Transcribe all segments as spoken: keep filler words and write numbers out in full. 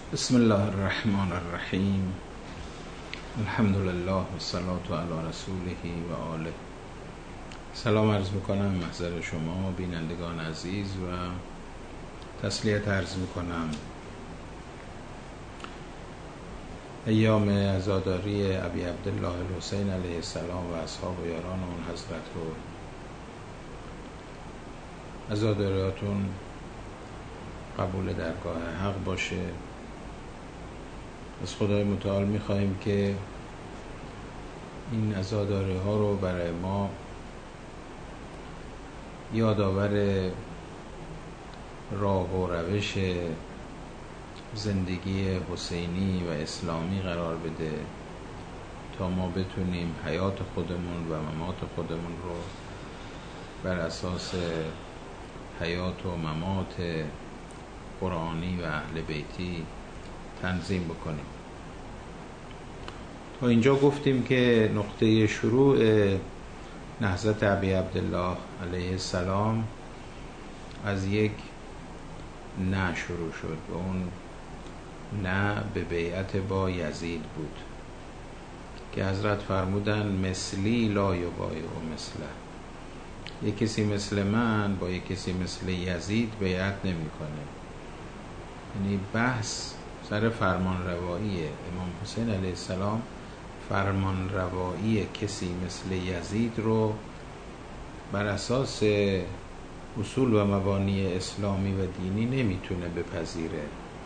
بسم الله الرحمن الرحیم. الحمد لله و الصلاة علی رسوله و آله. سلام عرض میکنم محضر شما بینندگان عزیز و تسلیت عرض میکنم. ایام عزاداری ابی عبدالله الحسین علیه السلام و اصحاب و یاران اون حضرت رو، عزاداریاتون قبول درگاه حق باشه. از خدای متعال میخواییم که این عزاداری ها رو برای ما یادآور راه و روش زندگی حسینی و اسلامی قرار بده تا ما بتونیم حیات خودمون و ممات خودمون رو بر اساس حیات و ممات قرآنی و اهل بیتی تنظیم بکنیم. تا اینجا گفتیم که نقطه شروع نهضت ابی عبدالله علیه السلام از یک نه شروع شد و اون نه به بیعت با یزید بود که حضرت فرمودن مثلی لا یبایع مثله، یک کسی مثل من با یک کسی مثل یزید بیعت نمیکنه. یعنی بحث سر فرمان روایی امام حسین علیه السلام، فرمان روایی کسی مثل یزید رو بر اساس اصول و مبانی اسلامی و دینی نمیتونه بپذیره.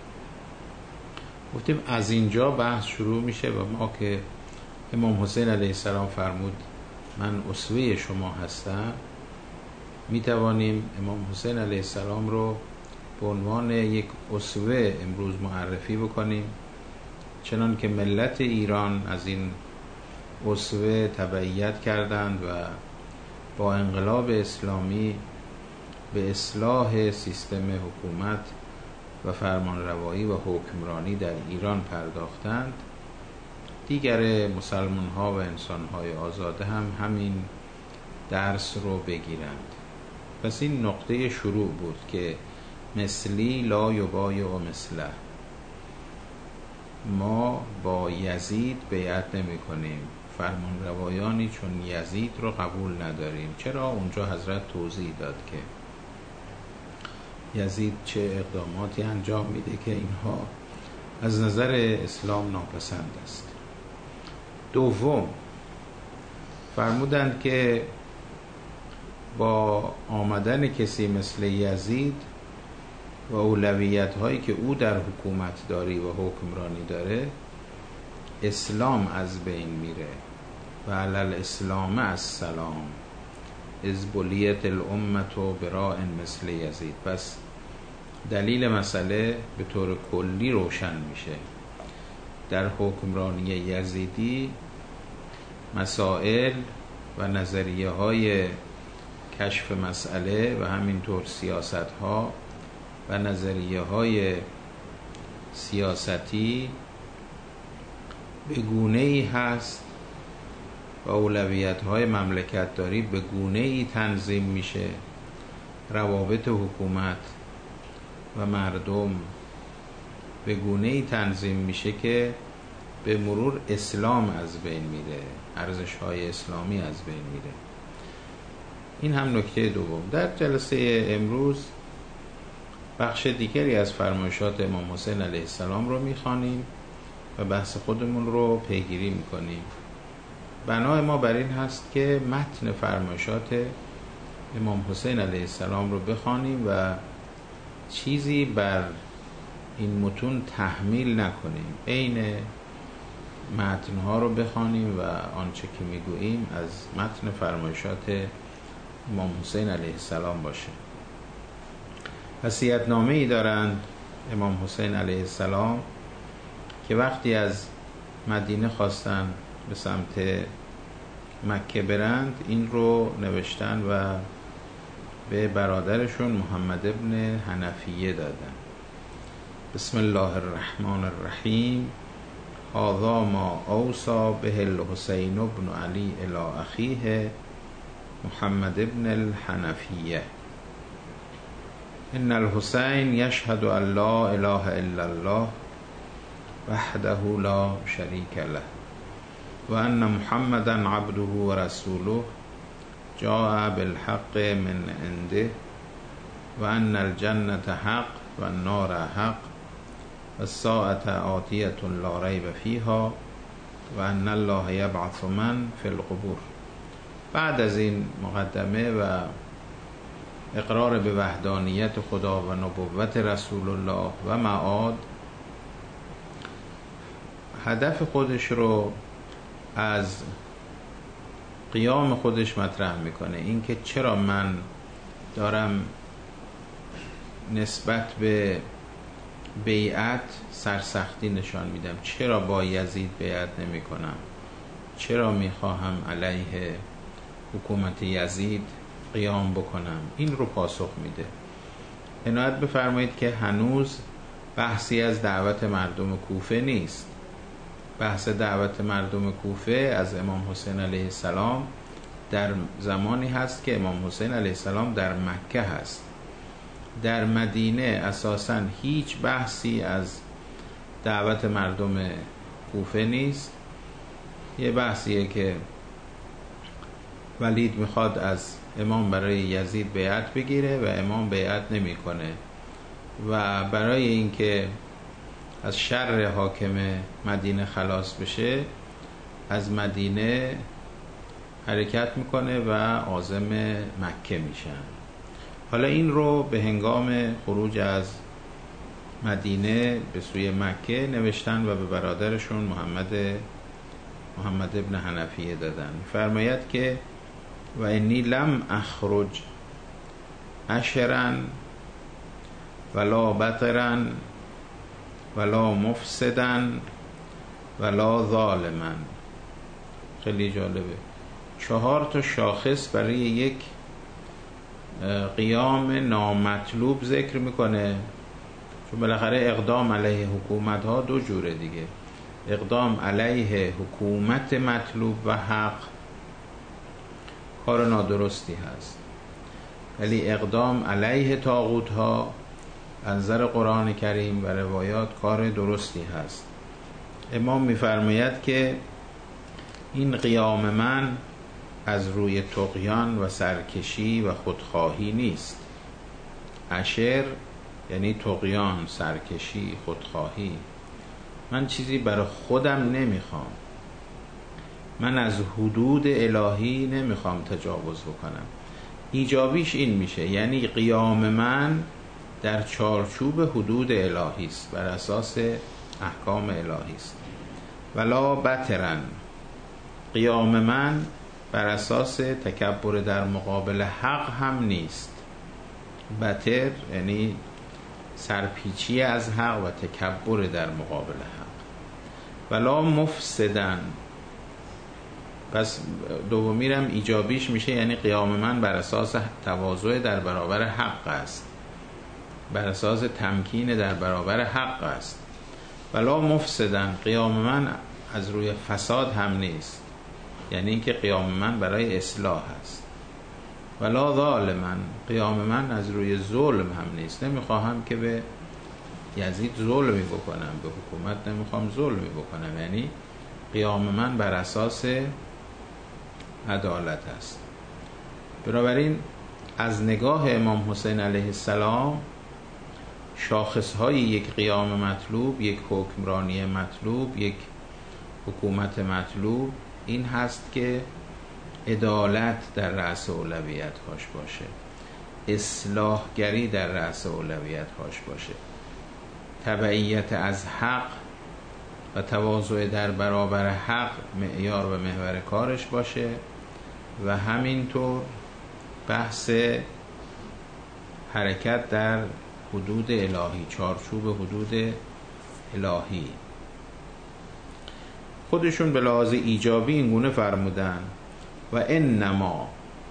گفتیم از اینجا بحث شروع میشه و ما که امام حسین علیه السلام فرمود من اسوه شما هستم، میتوانیم امام حسین علیه السلام رو به عنوان یک اسوه امروز معرفی بکنیم، چنان که ملت ایران از این اسوه تبعیت کردند و با انقلاب اسلامی به اصلاح سیستم حکومت و فرمانروایی و حکمرانی در ایران پرداختند. دیگر مسلمان ها و انسان های آزاده هم همین درس رو بگیرند. پس این نقطه شروع بود که مثلی لا یبایع مثله، ما با یزید بیعت نمی کنیم، فرمان روایانی چون یزید رو قبول نداریم. چرا؟ اونجا حضرت توضیح داد که یزید چه اقداماتی انجام میده که اینها از نظر اسلام ناپسند است. دوم فرمودند که با آمدن کسی مثل یزید و اولویت هایی که او در حکومت داری و حکمرانی داره، اسلام از بین میره و علل اسلام از سلام از بلیت الامت و براء مثل یزید. پس دلیل مسئله به طور کلی روشن میشه. در حکمرانی یزیدی مسائل و نظریه های کشف مسئله و همینطور سیاست ها و نظریه های سیاستی به گونه ای هست و اولویت های مملکت داری به گونه ای تنظیم میشه، روابط حکومت و مردم به گونه ای تنظیم میشه که به مرور اسلام از بین میره، ارزش های اسلامی از بین میره. این هم نکته دوم. در جلسه امروز بخش دیگری از فرمایشات امام حسین علیه السلام رو میخوانیم و بحث خودمون رو پیگیری میکنیم. بنای ما بر این هست که متن فرمایشات امام حسین علیه السلام رو بخوانیم و چیزی بر این متون تحمیل نکنیم، عین متنها رو بخوانیم و آنچه که میگوییم از متن فرمایشات امام حسین علیه السلام باشه. وصیت‌نامه ای دارند امام حسین علیه السلام که وقتی از مدینه خواستن به سمت مکه برند این رو نوشتن و به برادرشون محمد ابن حنفیه دادن. بسم الله الرحمن الرحیم. هذا ما اوصى به الحسین بن علی الی اخیه محمد ابن الحنفیه. ان الحسین یشهد ان لا اله الا الله وحده لا شریک له و ان محمدا عبده و رسوله جاء بالحق من عنده و ان الجنة حق و النار حق و الساعة آتیة لا ریب فیها و ان الله یبعث من فی القبور. بعد از این مقدمه و اقرار به وحدانیت خدا و نبوت رسول الله و معاد، هدف خودش رو از قیام خودش مطرح میکنه. اینکه چرا من دارم نسبت به بیعت سرسختی نشان میدم، چرا با یزید بیعت نمی کنم، چرا میخواهم علیه حکومت یزید قیام بکنم، این رو پاسخ میده. عنایت بفرمایید که هنوز بحثی از دعوت مردم کوفه نیست. بحث دعوت مردم کوفه از امام حسین علیه السلام در زمانی هست که امام حسین علیه السلام در مکه هست. در مدینه اساساً هیچ بحثی از دعوت مردم کوفه نیست. یه بحثیه که ولید میخواد از امام برای یزید بیعت بگیره و امام بیعت نمیکنه و برای اینکه از شر حاکم مدینه خلاص بشه از مدینه حرکت میکنه و عازم مکه میشن. حالا این رو به هنگام خروج از مدینه به سوی مکه نوشتن و به برادرشون محمد محمد ابن حنفیه دادن. فرماید که و انی لم اخرج اشرا ولا بطرا ولا مفسدا ولا ظالما. خیلی جالبه، چهار تا شاخص برای یک قیام نامطلوب ذکر میکنه، چون بالاخره اقدام علیه حکومت ها دو جوره دیگه. اقدام علیه حکومت مطلوب و حق کار نادرستی هست، ولی اقدام علیه طاغوت ها از نظر قرآن کریم و روایات کار درستی هست. امام میفرماید که این قیام من از روی طغیان و سرکشی و خودخواهی نیست. اشر یعنی طغیان، سرکشی، خودخواهی. من چیزی برای خودم نمیخوام، من از حدود الهی نمیخوام تجاوز بکنم. ایجابیش این میشه یعنی قیام من در چارچوب حدود الهی است، بر اساس احکام الهی است. ولا بطرن، قیام من بر اساس تکبر در مقابل حق هم نیست. بطر یعنی سرپیچی از حق و تکبر در مقابل حق. ولا مفسدن، پس دومیرم ایجابیش میشه یعنی قیام من بر اساس تواضع در برابر حق است، بر اساس تمکین در برابر حق است. ولا مفسدن، قیام من از روی فساد هم نیست، یعنی اینکه قیام من برای اصلاح است. ولا ظالمن، قیام من از روی ظلم هم نیست، نمیخواهم که به یزید ظلمی بکنم، به حکومت نمیخوام ظلمی بکنم، یعنی قیام من بر اساس عدالت است. بنابراین از نگاه امام حسین علیه السلام شاخصهای یک قیام مطلوب، یک حکمرانی مطلوب، یک حکومت مطلوب این هست که عدالت در رأس اولویت هاش باشه، اصلاحگری در رأس اولویت هاش باشه، تبعیت از حق و تواضع در برابر حق معیار و محور کارش باشه و همینطور بحث حرکت در حدود الهی، چارچوب حدود الهی. خودشون به لحاظ ایجابی اینگونه فرمودن و انما،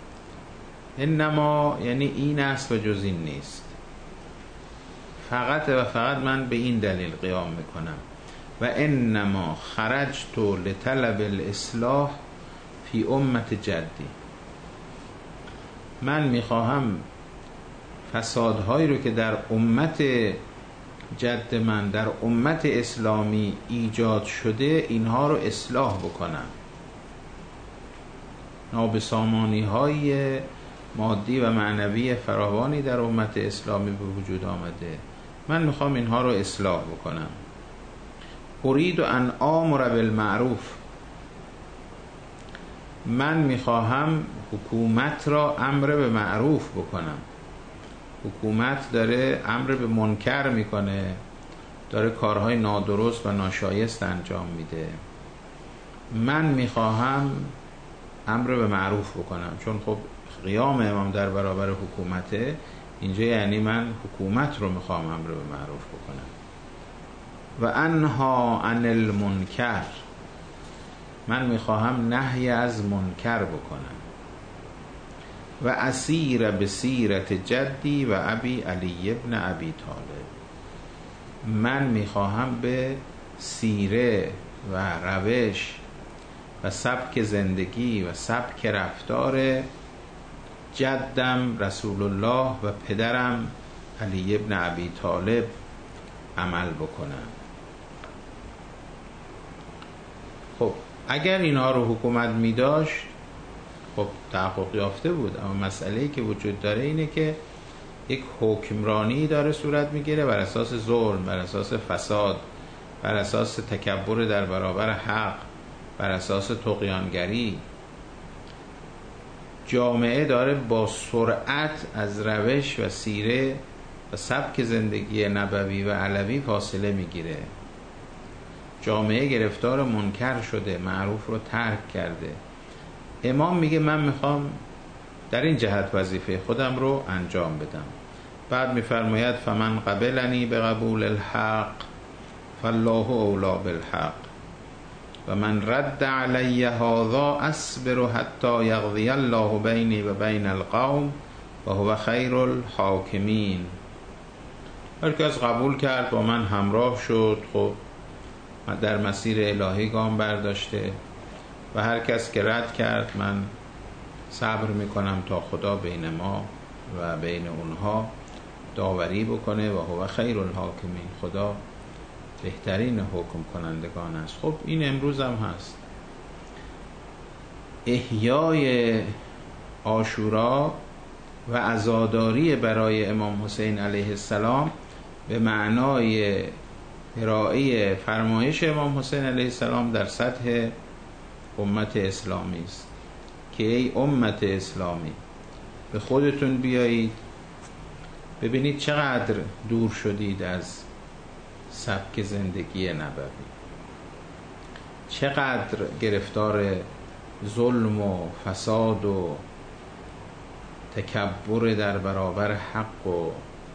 انما یعنی این است و جز این نیست، فقط و فقط من به این دلیل قیام میکنم. و انما خرجت لطلب الاصلاح فی امت جدی، من میخواهم فسادهایی رو که در امت جد من در امت اسلامی ایجاد شده اینها رو اصلاح بکنم. نابسامانی های مادی و معنوی فراوانی در امت اسلامی به وجود آمده، من میخوام اینها رو اصلاح بکنم. ارید ان آمر بالمعروف، من میخواهم حکومت را امر به معروف بکنم. حکومت داره امر به منکر میکنه، داره کارهای نادرست و ناشایست انجام میده. من میخواهم امر به معروف بکنم، چون خب قیام امام در برابر حکومته، اینجا یعنی من حکومت رو میخوام امر به معروف بکنم. و انها عن المنکر، من میخواهم نهی از منکر بکنم. و اسیر بسیرت جدی و ابی علی ابن ابی طالب، من میخواهم به سیره و روش و سبک زندگی و سبک رفتار جدم رسول الله و پدرم علی ابن ابی طالب عمل بکنم. خب اگر اینها رو حکومت می داشت خب تحقق یافته بود، اما مسئله‌ای که وجود داره اینه که یک حکمرانی داره صورت میگیره بر اساس ظلم، بر اساس فساد، بر اساس تکبر در برابر حق، بر اساس طغیانگری. جامعه داره با سرعت از روش و سیره و سبک زندگی نبوی و علوی فاصله میگیره. جامعه گرفتار منکر شده، معروف رو ترک کرده. امام میگه من میخوام در این جهت وظیفه خودم رو انجام بدم. بعد میفرماید فمن قبلنی به قبول الحق فالله اولا بالحق و من رد علی هذا اصبر حتی یقضی الله بینی و بین القوم و هو خیر الحاکمین. هر کس قبول کرد با من همراه شد، خب در مسیر الهی گام برداشته، و هر کس که رد کرد من صبر میکنم تا خدا بین ما و بین اونها داوری بکنه و هو خیر الحاکمین، خدا بهترین حکم کنندگان است. خب این امروز هم هست. احیای عاشورا و عزاداری برای امام حسین علیه السلام به معنای ارائه فرمایش امام حسین علیه السلام در سطح امت اسلامی است که ای امت اسلامی به خودتون بیایید، ببینید چقدر دور شدید از سبک زندگی نبوی، چقدر گرفتار ظلم و فساد و تکبر در برابر حق و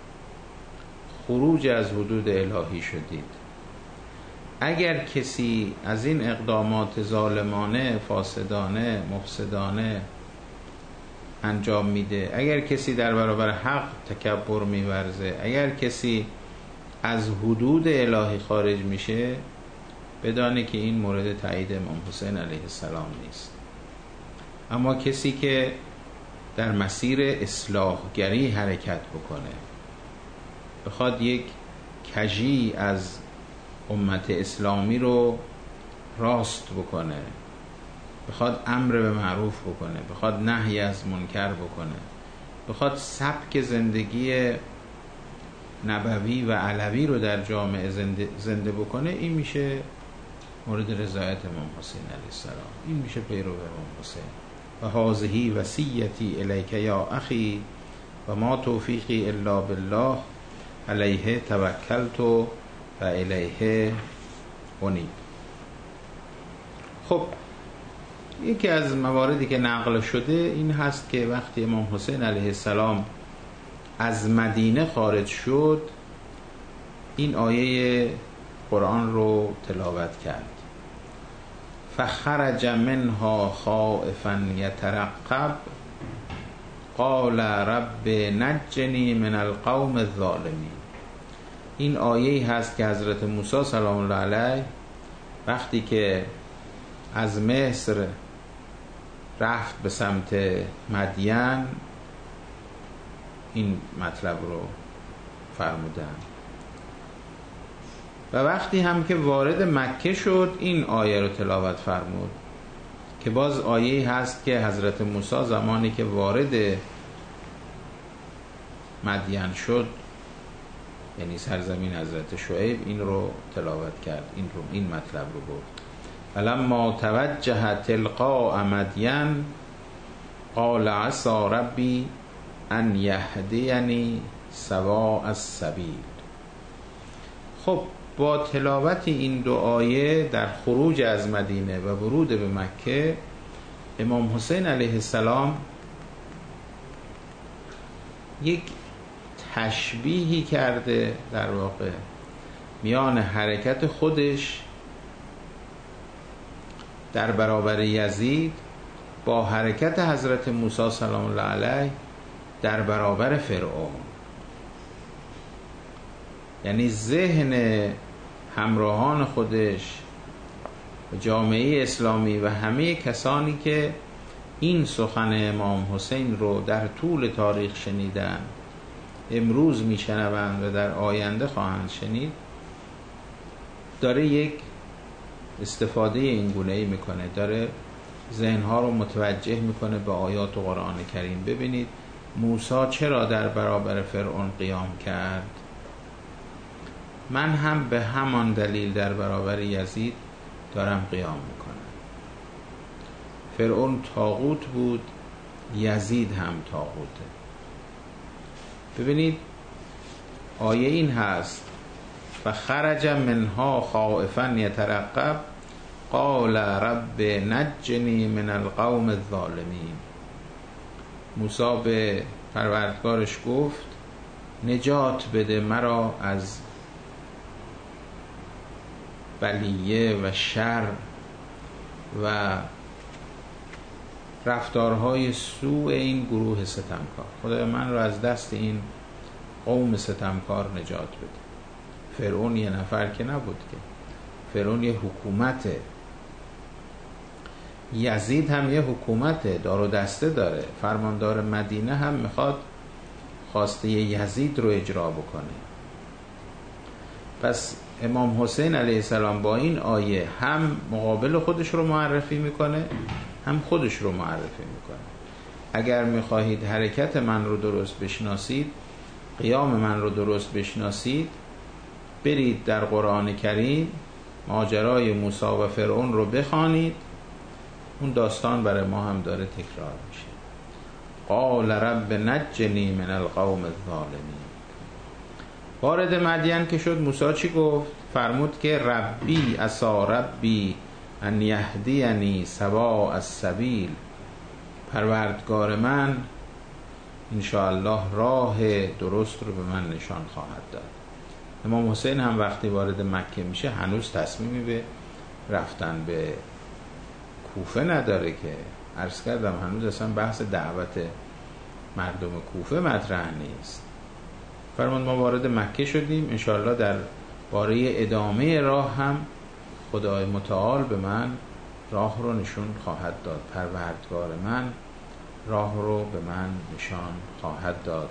خروج از حدود الهی شدید. اگر کسی از این اقدامات ظالمانه، فاسدانه، مفسدانه انجام میده، اگر کسی در برابر حق تکبر میورزه، اگر کسی از حدود الهی خارج میشه، بدانه که این مورد تایید امام حسین علیه السلام نیست. اما کسی که در مسیر اصلاحگری حرکت بکنه، بخواد یک کجی از امت اسلامی رو راست بکنه، بخواد امر به معروف بکنه، بخواد نهی از منکر بکنه، بخواد سبک زندگی نبوی و علوی رو در جامعه زنده, زنده بکنه، این میشه مورد رضایت امام حسین علیه السلام، این میشه پیرو امام حسین. و هذه وصیتی الیک یا اخی و ما توفیقی الا بالله علیه توکلت و الیه انیب. خب یکی از مواردی که نقل شده این هست که وقتی امام حسین علیه السلام از مدینه خارج شد، این آیه قرآن رو تلاوت کرد. فخرج منها خائفا یترقب قال رب نجنی من القوم الظالمین. این آیه‌ای هست که حضرت موسی سلام الله علیه وقتی که از مصر رفت به سمت مدین این مطلب رو فرمودن. و وقتی هم که وارد مکه شد این آیه رو تلاوت فرمود که باز آیه‌ای هست که حضرت موسی زمانی که وارد مدین شد، یعنی سرزمین حضرت شعیب، این رو تلاوت کرد، این رو این مطلب رو گفت. فلما توجه تلقاء مدین قال عسى ربی ان یهدینی سواء السبیل. خب با تلاوت این دو آیه در خروج از مدینه و ورود به مکه، امام حسین علیه السلام یک تشبیهی کرده در واقع میان حرکت خودش در برابر یزید با حرکت حضرت موسی سلام الله علیه در برابر فرعون. یعنی ذهن همراهان خودش و جامعه اسلامی و همه کسانی که این سخن امام حسین رو در طول تاریخ شنیدن، امروز میشنوند و در آینده خواهند شنید، داره یک استفاده این گونه‌ای میکنه، داره ذهنها رو متوجه میکنه به آیات قرآن کریم. ببینید موسی چرا در برابر فرعون قیام کرد؟ من هم به همان دلیل در برابر یزید دارم قیام میکنم. فرعون طاغوت بود، یزید هم طاغوته. ببینید آیه این هست و خرج منها خائفا یترقب قال رب نجنی من القوم الظالمین. موسی به پروردگارش گفت نجات بده مرا از بلیه و شر و رفتارهای سوء این گروه ستمکار. خدای من را از دست این قوم ستمکار نجات بده. فرعون یه نفر که نبود که، فرعون یه حکومته، یزید هم یه حکومته، دار و دسته داره، فرماندار مدینه هم میخواد خواسته یزید رو اجرا بکنه. پس امام حسین علیه السلام با این آیه هم مقابل خودش رو معرفی میکنه، هم خودش رو معرفی میکنه. اگر میخواهید حرکت من رو درست بشناسید، قیام من رو درست بشناسید، برید در قرآن کریم ماجرای موسی و فرعون رو بخوانید. اون داستان برای ما هم داره تکرار میشه. قال رب نجنی من القوم الظالمین. وارد مدین که شد موسی چی گفت؟ فرمود که ربی عسى ربی ان یهدینی سواء السبیل. پروردگار من انشاءالله راه درست رو به من نشان خواهد داد. امام حسین هم وقتی وارد مکه میشه هنوز تصمیمی به رفتن به کوفه نداره که، عرض کردم هنوز اصلا بحث دعوت مردم کوفه مطرح نیست. فرمان ما وارد مکه شدیم، انشاءالله در باره ادامه راه هم خدای متعال به من راه رو نشون خواهد داد. پروردگار من راه رو به من نشان خواهد داد.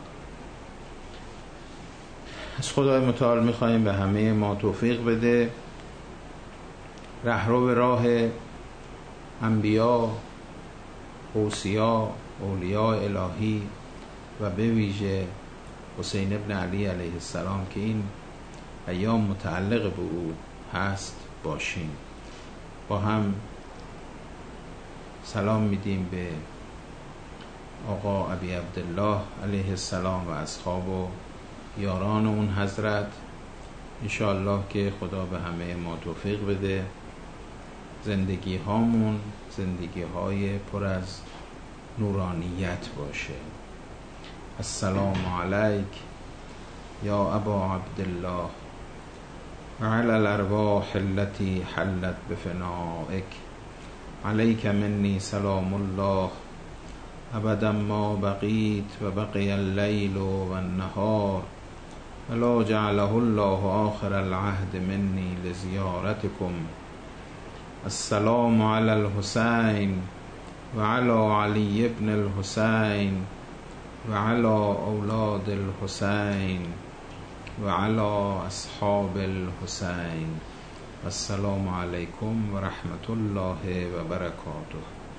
از خدای متعال میخواییم به همه ما توفیق بده، رهرو به راه انبیا، اوصیا، اولیاء الهی و به ویژه حسین ابن علی علیه السلام که این ایام متعلق به او هست باشیم. با هم سلام میدیم به آقا ابی عبدالله علیه السلام و اصحاب و یاران اون حضرت. انشاءالله که خدا به همه ما توفیق بده، زندگی هامون زندگی های پر از نورانیت باشه. السلام علیک یا ابا عبدالله و علی الارواح التي حلت بفنائک، علیک منی سلام الله ابدا ما بقیت و بقی اللیل و النهار ولا جعله الله آخر العهد منی لزیارتکم. السلام علی الحسین و علی علی ابن الحسین و علی اولاد الحسین و علی اصحاب الحسین. السلام علیکم و رحمت الله و برکاته.